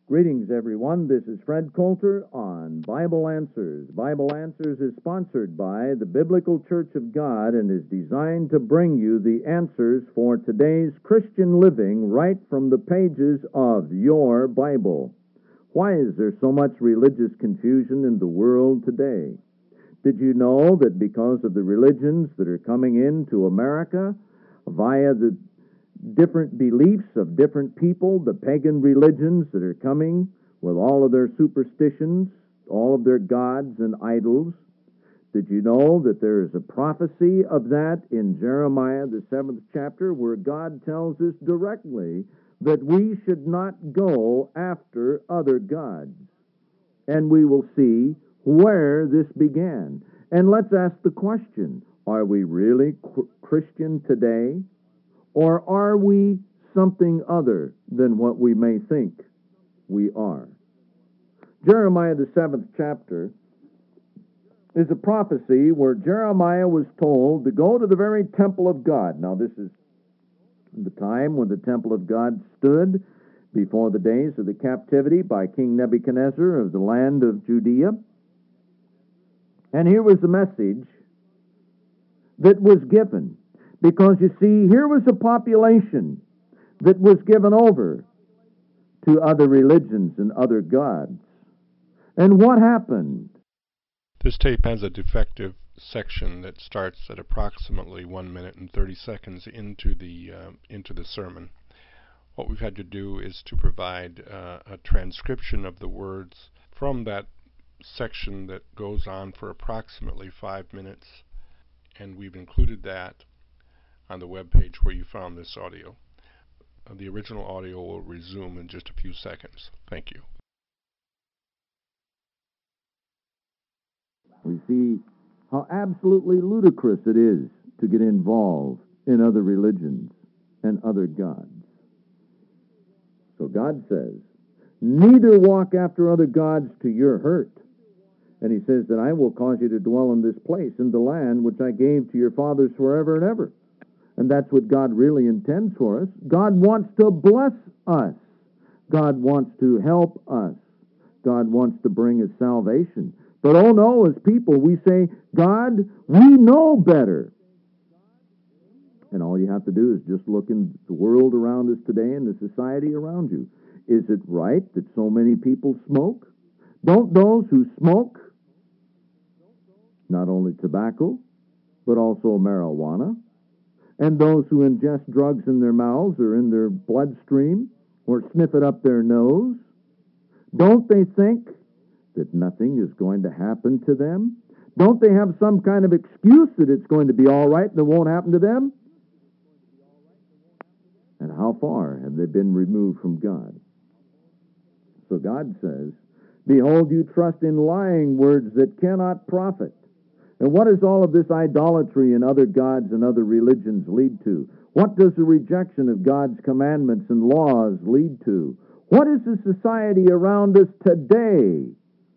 Greetings, everyone. This is Fred Coulter on Bible Answers. Bible Answers is sponsored by the Biblical Church of God and is designed to bring you the answers for today's Christian living right from the pages of your Bible. Why is there so much religious confusion in the world today? Did you know that because of the religions that are coming into America via the different beliefs of different people, the pagan religions that are coming with all of their superstitions, all of their gods and idols? Did you know that there is a prophecy of that in Jeremiah, the 7th chapter, where God tells us directly that we should not go after other gods? And we will see where this began. And let's ask the question, are we really Christian today? Or are we something other than what we may think we are? Jeremiah, the 7th chapter, is a prophecy where Jeremiah was told to go to the very temple of God. Now, this is the time when the temple of God stood before the days of the captivity by King Nebuchadnezzar of the land of Judea. And here was the message that was given. Because, you see, here was a population that was given over to other religions and other gods. And what happened? This tape has a defective section that starts at approximately 1 minute and 30 seconds into the sermon. What we've had to do is to provide a transcription of the words from that section that goes on for approximately 5 minutes, and we've included that on the web page where you found this audio. The original audio will resume in just a few seconds. Thank you. We see how absolutely ludicrous it is to get involved in other religions and other gods. So God says, neither walk after other gods to your hurt. And he says that I will cause you to dwell in this place, in the land which I gave to your fathers forever and ever. And that's what God really intends for us. God wants to bless us. God wants to help us. God wants to bring us salvation. But oh no, as people, we say, God, we know better. And all you have to do is just look in the world around us today and the society around you. Is it right that so many people smoke? Don't those who smoke, not only tobacco, but also marijuana, and those who ingest drugs in their mouths or in their bloodstream or sniff it up their nose, don't they think that nothing is going to happen to them? Don't they have some kind of excuse that it's going to be all right and it won't happen to them? And how far have they been removed from God? So God says, behold, you trust in lying words that cannot profit. And what does all of this idolatry and other gods and other religions lead to? What does the rejection of God's commandments and laws lead to? What is the society around us today?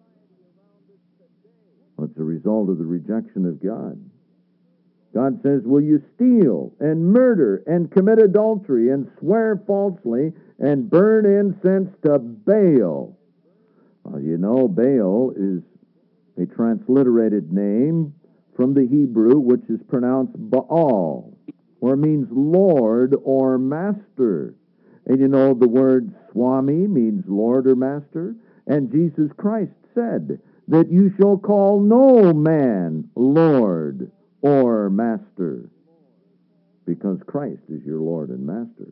Well, it's a result of the rejection of God. God says, will you steal and murder and commit adultery and swear falsely and burn incense to Baal? Well, you know, Baal is a transliterated name from the Hebrew, which is pronounced Baal, or means Lord or Master. And you know, the word Swami means Lord or Master. And Jesus Christ said that you shall call no man Lord or Master, because Christ is your Lord and Master.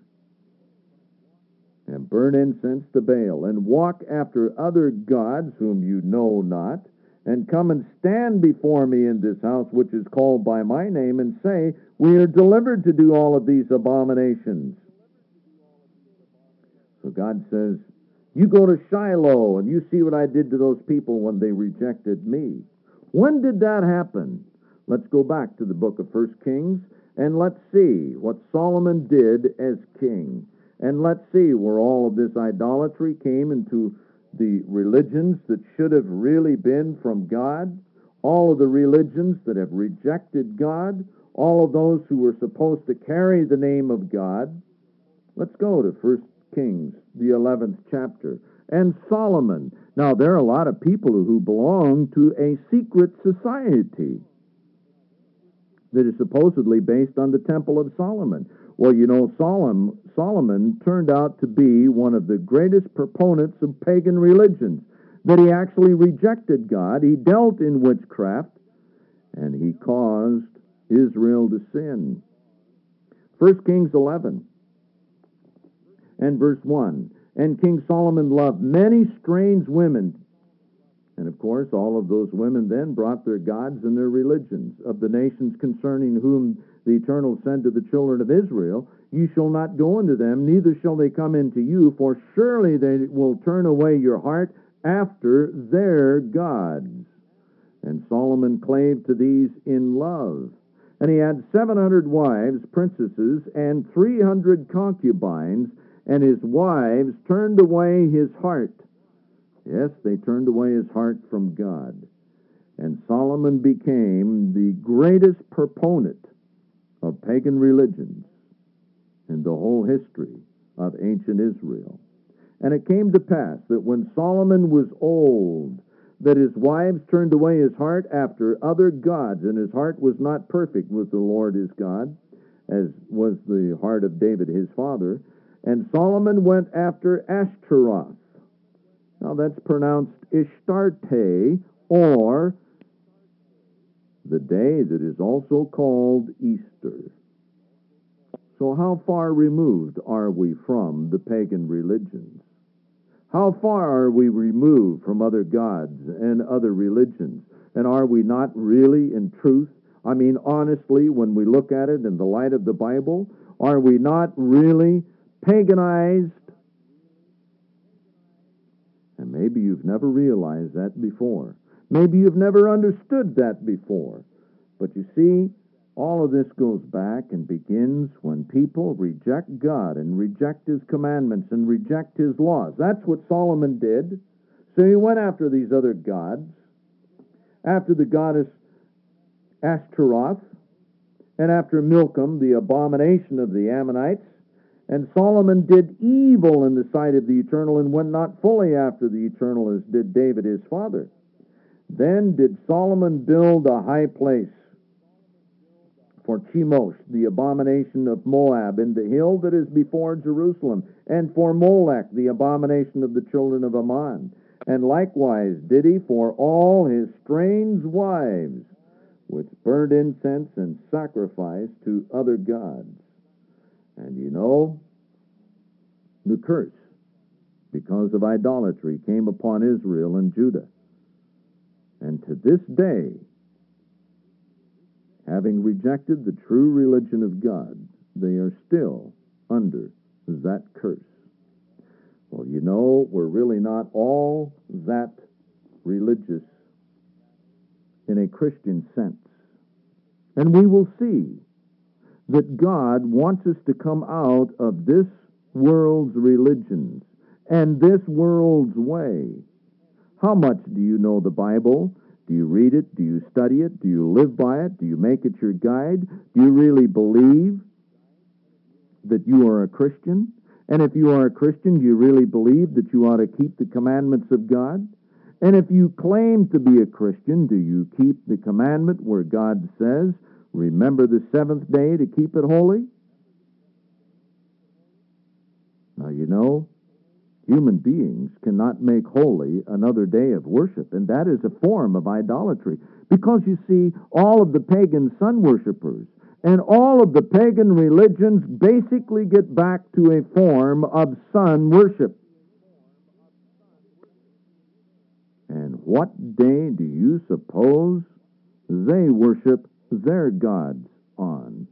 And burn incense to Baal, and walk after other gods whom you know not, and come and stand before me in this house which is called by my name, and say, we are delivered to do all of these abominations. So God says, you go to Shiloh, and you see what I did to those people when they rejected me. When did that happen? Let's go back to the book of 1 Kings, and let's see what Solomon did as king. And let's see where all of this idolatry came into the religions that should have really been from God, all of the religions that have rejected God, all of those who were supposed to carry the name of God. Let's go to 1 Kings, the 11th chapter, and Solomon. Now, there are a lot of people who belong to a secret society that is supposedly based on the Temple of Solomon. Well, you know, Solomon turned out to be one of the greatest proponents of pagan religions, that he actually rejected God, he dealt in witchcraft, and he caused Israel to sin. 1 Kings 11 and verse 1, and King Solomon loved many strange women. And of course, all of those women then brought their gods and their religions of the nations concerning whom the Eternal said to the children of Israel, you shall not go into them, neither shall they come into you, for surely they will turn away your heart after their gods. And Solomon clave to these in love. And he had 700 wives, princesses, and 300 concubines, and his wives turned away his heart. Yes, they turned away his heart from God. And Solomon became the greatest proponent of pagan religions in the whole history of ancient Israel. And it came to pass that when Solomon was old, that his wives turned away his heart after other gods, and his heart was not perfect with the Lord his God, as was the heart of David his father. And Solomon went after Ashtaroth. Now that's pronounced Ishtarte, or the day that is also called Easter. So how far removed are we from the pagan religions? How far are we removed from other gods and other religions? And are we not really, in truth, I mean honestly, when we look at it in the light of the Bible, are we not really paganized? And maybe you've never realized that before. Maybe you've never understood that before. But you see, all of this goes back and begins when people reject God and reject His commandments and reject His laws. That's what Solomon did. So he went after these other gods, after the goddess Ashtaroth, and after Milcom, the abomination of the Ammonites. And Solomon did evil in the sight of the Eternal and went not fully after the Eternal as did David his father. Then did Solomon build a high place for Chemosh, the abomination of Moab, in the hill that is before Jerusalem, and for Molech, the abomination of the children of Ammon. And likewise did he for all his strange wives, which burned incense and sacrificed to other gods. And you know, the curse, because of idolatry, came upon Israel and Judah. And to this day, having rejected the true religion of God, they are still under that curse. Well, you know, we're really not all that religious in a Christian sense. And we will see that God wants us to come out of this world's religions and this world's way. How much do you know the Bible? Do you read it? Do you study it? Do you live by it? Do you make it your guide? Do you really believe that you are a Christian? And if you are a Christian, do you really believe that you ought to keep the commandments of God? And if you claim to be a Christian, do you keep the commandment where God says, remember the seventh day to keep it holy? Now, you know, human beings cannot make holy another day of worship, and that is a form of idolatry. Because, you see, all of the pagan sun worshipers and all of the pagan religions basically get back to a form of sun worship. And what day do you suppose they worship their gods on?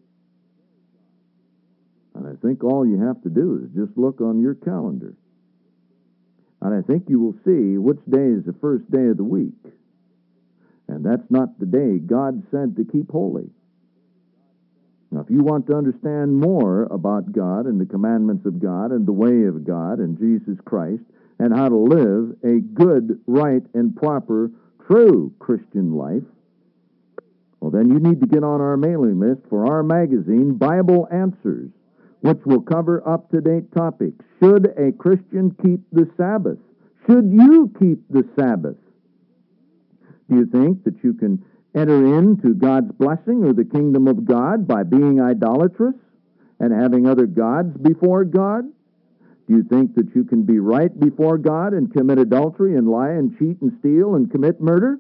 And I think all you have to do is just look on your calendar. And I think you will see which day is the first day of the week. And that's not the day God said to keep holy. Now, if you want to understand more about God and the commandments of God and the way of God and Jesus Christ and how to live a good, right, and proper, true Christian life, well, then you need to get on our mailing list for our magazine, Bible Answers, which will cover up-to-date topics. Should a Christian keep the Sabbath? Should you keep the Sabbath? Do you think that you can enter into God's blessing or the kingdom of God by being idolatrous and having other gods before God? Do you think that you can be right before God and commit adultery and lie and cheat and steal and commit murder?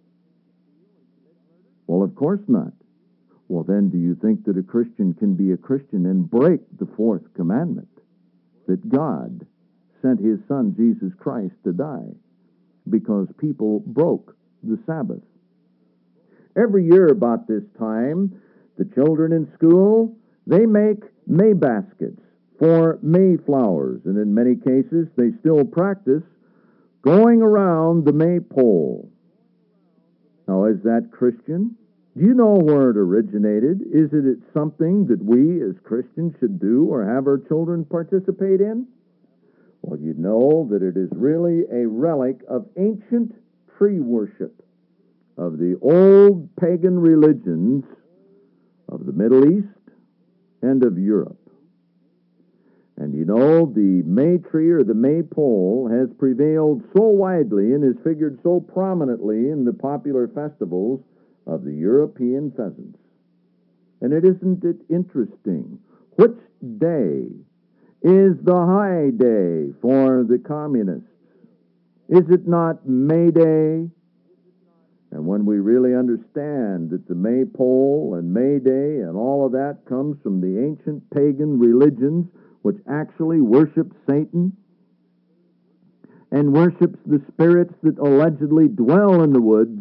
Well, of course not. Well, then do you think that a Christian can be a Christian and break the fourth commandment, that God sent his Son, Jesus Christ, to die because people broke the Sabbath? Every year about this time, the children in school, they make May baskets for Mayflowers, and in many cases they still practice going around the maypole. Now, is that Christian? Do you know where it originated? Is it something that we as Christians should do or have our children participate in? Well, you know that it is really a relic of ancient tree worship of the old pagan religions of the Middle East and of Europe. And you know, the May tree or the maypole has prevailed so widely and is figured so prominently in the popular festivals of the European pheasants. And isn't it interesting? Which day is the high day for the communists? Is it not May Day? And when we really understand that the maypole and May Day and all of that comes from the ancient pagan religions which actually worship Satan and worships the spirits that allegedly dwell in the woods,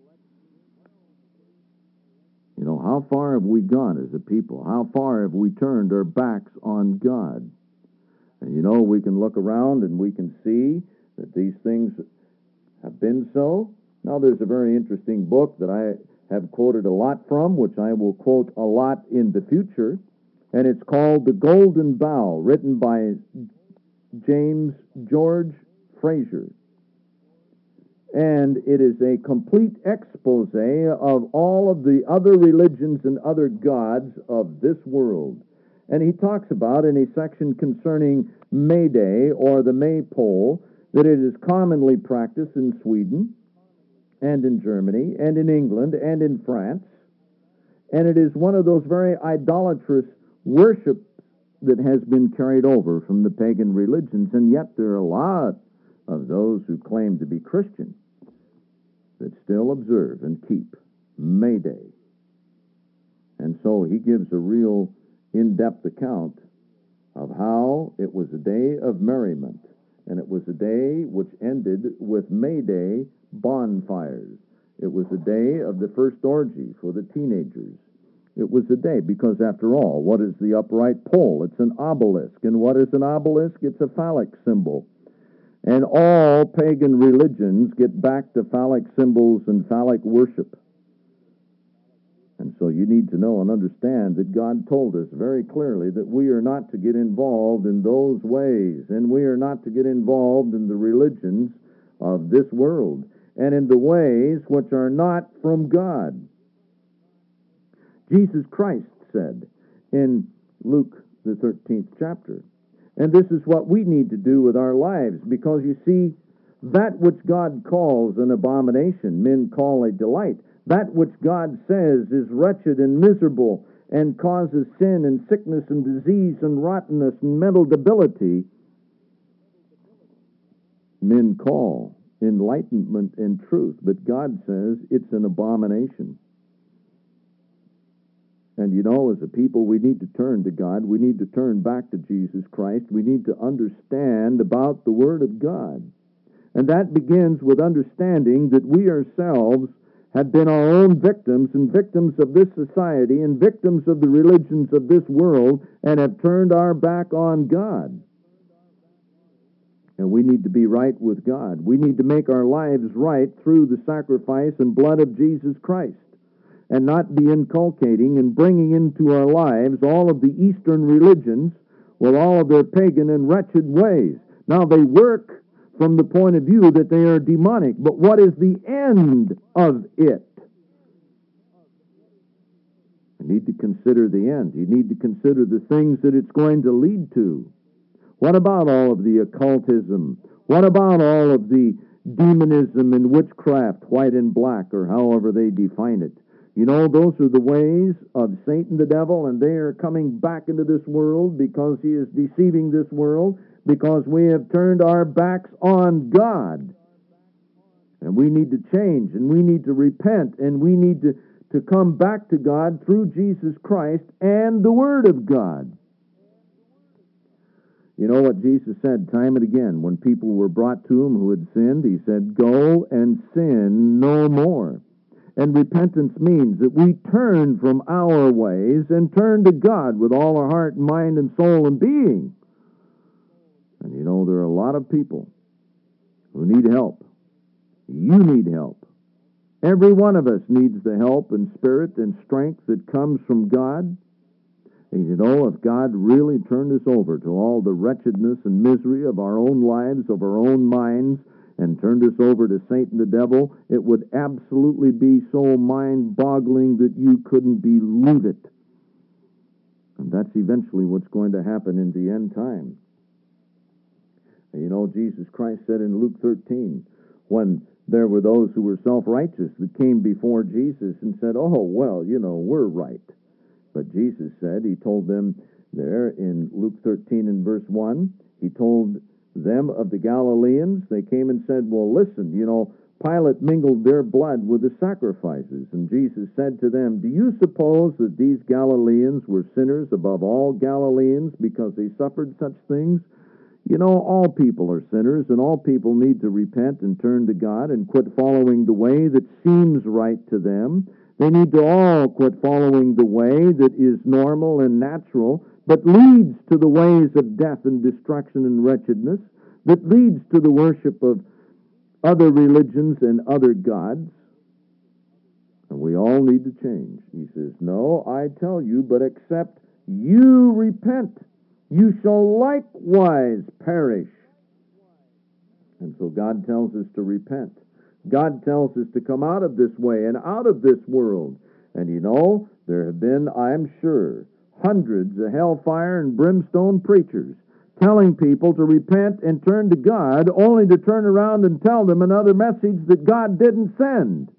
you know, how far have we gone as a people? How far have we turned our backs on God? And you know, we can look around and we can see that these things have been so. Now, there's a very interesting book that I have quoted a lot from, which I will quote a lot in the future, and it's called The Golden Bough, written by James George Fraser. And it is a complete expose of all of the other religions and other gods of this world. And he talks about, in a section concerning May Day, or the maypole, that it is commonly practiced in Sweden, and in Germany, and in England, and in France. And it is one of those very idolatrous worships that has been carried over from the pagan religions, and yet there are a lot of those who claim to be Christian that still observe and keep May Day. And so he gives a real in-depth account of how it was a day of merriment, and it was a day which ended with May Day bonfires. It was a day of the first orgy for the teenagers. It was a day, because after all, what is the upright pole? It's an obelisk. And what is an obelisk? It's a phallic symbol. And all pagan religions get back to phallic symbols and phallic worship. And so you need to know and understand that God told us very clearly that we are not to get involved in those ways, and we are not to get involved in the religions of this world, and in the ways which are not from God. Jesus Christ said in Luke, the 13th chapter, and this is what we need to do with our lives, because you see, that which God calls an abomination, men call a delight. That which God says is wretched and miserable and causes sin and sickness and disease and rottenness and mental debility, men call enlightenment and truth. But God says it's an abomination. And you know, as a people, we need to turn to God. We need to turn back to Jesus Christ. We need to understand about the Word of God. And that begins with understanding that we ourselves have been our own victims, and victims of this society, and victims of the religions of this world, and have turned our back on God. And we need to be right with God. We need to make our lives right through the sacrifice and blood of Jesus Christ, and not be inculcating and bringing into our lives all of the Eastern religions with all of their pagan and wretched ways. Now, they work from the point of view that they are demonic, but what is the end of it? You need to consider the end. You need to consider the things that it's going to lead to. What about all of the occultism? What about all of the demonism and witchcraft, white and black, or however they define it? You know, those are the ways of Satan the devil, and they are coming back into this world because he is deceiving this world, because we have turned our backs on God. And we need to change, and we need to repent, and we need to come back to God through Jesus Christ and the Word of God. You know what Jesus said time and again when people were brought to him who had sinned? He said, "Go and sin no more." And repentance means that we turn from our ways and turn to God with all our heart, mind, and soul and being. And you know, there are a lot of people who need help. You need help. Every one of us needs the help and spirit and strength that comes from God. And you know, if God really turned us over to all the wretchedness and misery of our own lives, of our own minds, and turned us over to Satan the devil, it would absolutely be so mind-boggling that you couldn't believe it. And that's eventually what's going to happen in the end time. And you know, Jesus Christ said in Luke 13, when there were those who were self-righteous that came before Jesus and said, "Oh, well, you know, we're right." But Jesus said, he told them there in Luke 13 and verse 1, he told them of the Galileans. They came and said, "Well, listen, you know, Pilate mingled their blood with the sacrifices." And Jesus said to them, "Do you suppose that these Galileans were sinners above all Galileans because they suffered such things? You know, all people are sinners, and all people need to repent and turn to God and quit following the way that seems right to them. They need to all quit following the way that is normal and natural, but leads to the ways of death and destruction and wretchedness, that leads to the worship of other religions and other gods." And we all need to change. He says, "No, I tell you, but except you repent, you shall likewise perish." And so God tells us to repent. God tells us to come out of this way and out of this world. And you know, there have been, I'm sure, hundreds of hellfire and brimstone preachers telling people to repent and turn to God, only to turn around and tell them another message that God didn't send.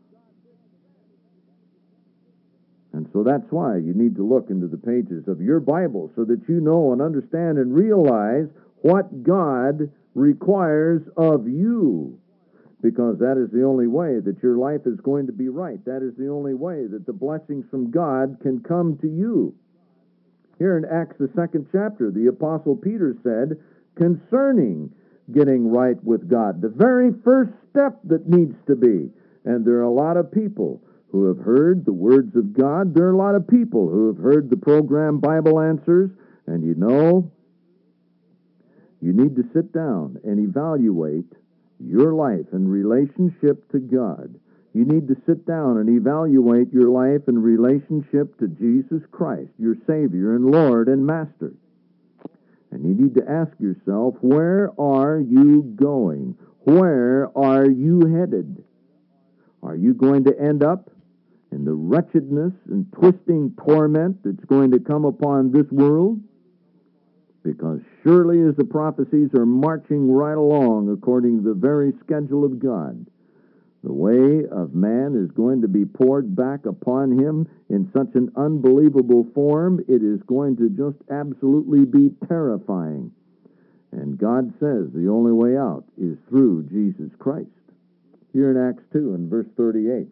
And so that's why you need to look into the pages of your Bible so that you know and understand and realize what God requires of you. Because that is the only way that your life is going to be right. That is the only way that the blessings from God can come to you. Here in Acts, the 2nd chapter, the Apostle Peter said, concerning getting right with God, the very first step that needs to be. And there are a lot of people who have heard the words of God. There are a lot of people who have heard the program Bible Answers. And you know, you need to sit down and evaluate your life in relationship to God. You need to sit down and evaluate your life in relationship to Jesus Christ, your Savior and Lord and Master. And you need to ask yourself, where are you going? Where are you headed? Are you going to end up in the wretchedness and twisting torment that's going to come upon this world? Because surely as the prophecies are marching right along according to the very schedule of God, the way of man is going to be poured back upon him in such an unbelievable form, it is going to just absolutely be terrifying. And God says the only way out is through Jesus Christ. Here in Acts 2 and verse 38.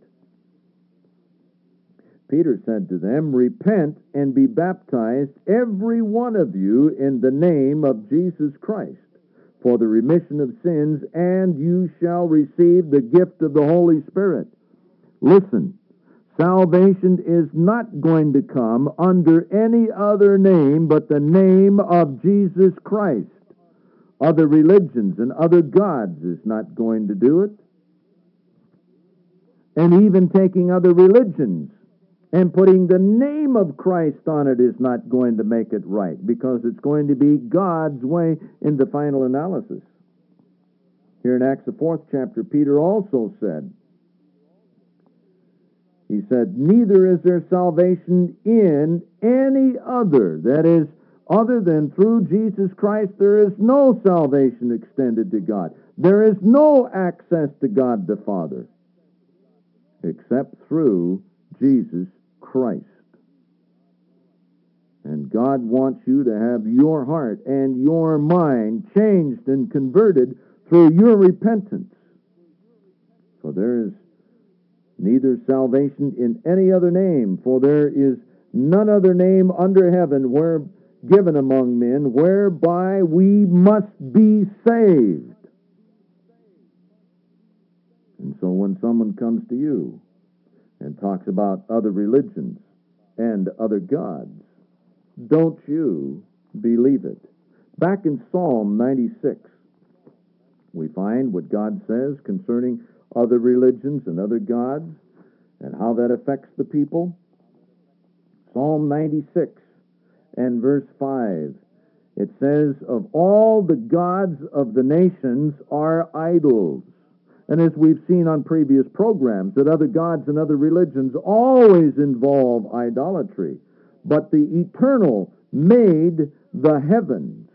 Peter said to them, repent and be baptized, every one of you, in the name of Jesus Christ, for the remission of sins, and you shall receive the gift of the Holy Spirit. Listen, salvation is not going to come under any other name but the name of Jesus Christ. Other religions and other gods is not going to do it. And even taking other religions and putting the name of Christ on it is not going to make it right, because it's going to be God's way in the final analysis. Here in Acts, the 4th chapter, Peter also said, he said, neither is there salvation in any other, that is, other than through Jesus Christ, there is no salvation extended to God. There is no access to God the Father except through Jesus Christ. And God wants you to have your heart and your mind changed and converted through your repentance. For there is neither salvation in any other name, for there is none other name under heaven where given among men whereby we must be saved. And so when someone comes to you and talks about other religions and other gods, don't you believe it. Back in Psalm 96, we find what God says concerning other religions and other gods and how that affects the people. Psalm 96 and verse 5, it says, "Of all the gods of the nations are idols." And as we've seen on previous programs, that other gods and other religions always involve idolatry. But the Eternal made the heavens.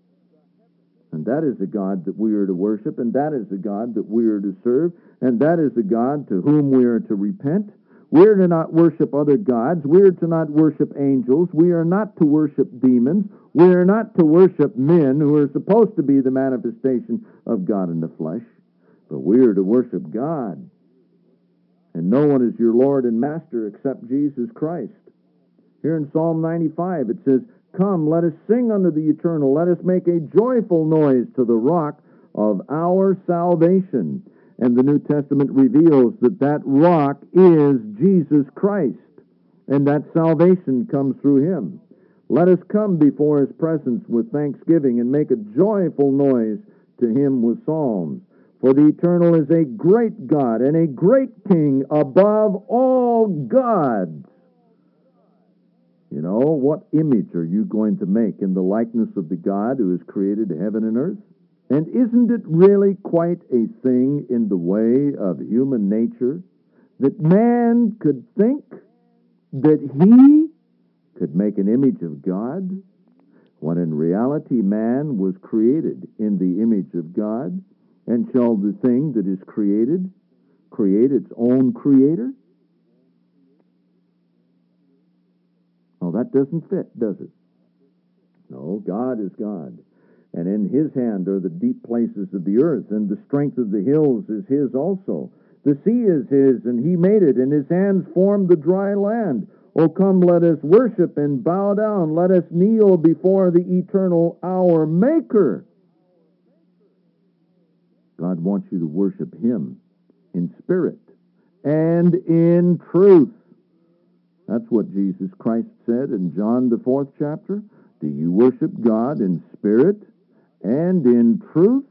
And that is the God that we are to worship, and that is the God that we are to serve, and that is the God to whom we are to repent. We are to not worship other gods. We are to not worship angels. We are not to worship demons. We are not to worship men who are supposed to be the manifestation of God in the flesh. But we are to worship God. And no one is your Lord and Master except Jesus Christ. Here in Psalm 95 it says, "Come, let us sing unto the Eternal. Let us make a joyful noise to the rock of our salvation." And the New Testament reveals that that rock is Jesus Christ, and that salvation comes through him. Let us come before his presence with thanksgiving and make a joyful noise to him with psalms. For the Eternal is a great God and a great King above all gods. You know, what image are you going to make in the likeness of the God who has created heaven and earth? And isn't it really quite a thing in the way of human nature that man could think that he could make an image of God, when in reality man was created in the image of God? And shall the thing that is created create its own creator? Oh, that doesn't fit, does it? No, God is God. And in his hand are the deep places of the earth, and the strength of the hills is his also. The sea is his, and he made it, and his hands formed the dry land. O come, let us worship and bow down. Let us kneel before the Eternal, our Maker. God wants you to worship him in spirit and in truth. That's what Jesus Christ said in John the 4th chapter. Do you worship God in spirit and in truth?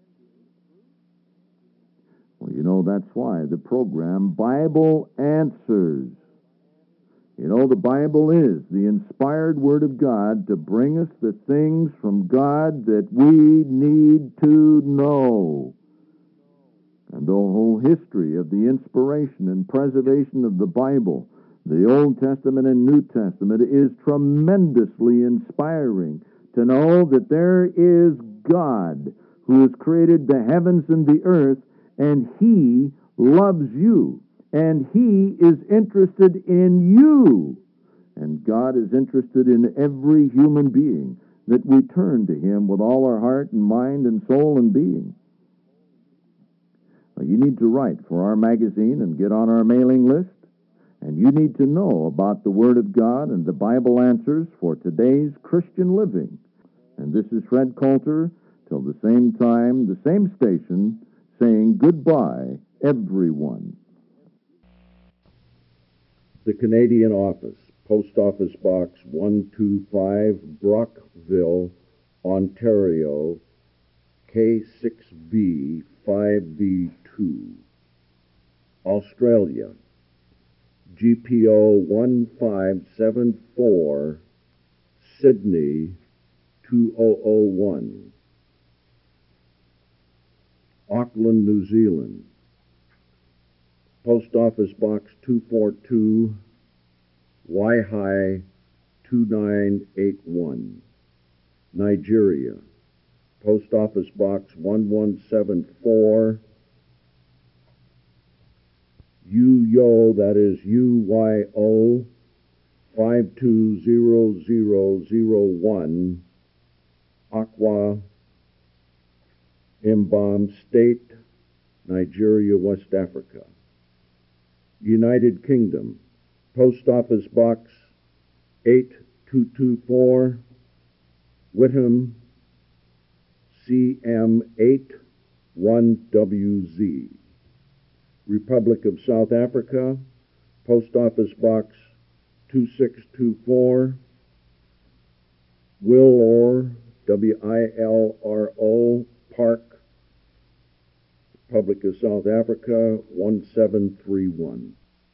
Well, you know, that's why the program Bible Answers. You know, the Bible is the inspired Word of God to bring us the things from God that we need to know. And the whole history of the inspiration and preservation of the Bible, the Old Testament and New Testament, is tremendously inspiring to know that there is God who has created the heavens and the earth, and he loves you. And he is interested in you. And God is interested in every human being, that we turn to him with all our heart and mind and soul and being. Well, you need to write for our magazine and get on our mailing list. And you need to know about the Word of God and the Bible Answers for today's Christian living. And this is Fred Coulter, till the same time, the same station, saying goodbye, everyone. The Canadian Office, Post Office Box 125, Brockville, Ontario, K6B 5B2. Australia, GPO 1574, Sydney 2001. Auckland, New Zealand, Post Office Box 242, Waihi 2981. Nigeria. Post Office Box 1174, Uyo, that is UYO, 520001, Akwa, Mbam State, Nigeria, West Africa. United Kingdom, Post Office Box 8224, Whitham, CM8 1WZ. Republic of South Africa, Post Office Box 2624, Wiloro, WILRO, Park, Republic of South Africa 1731.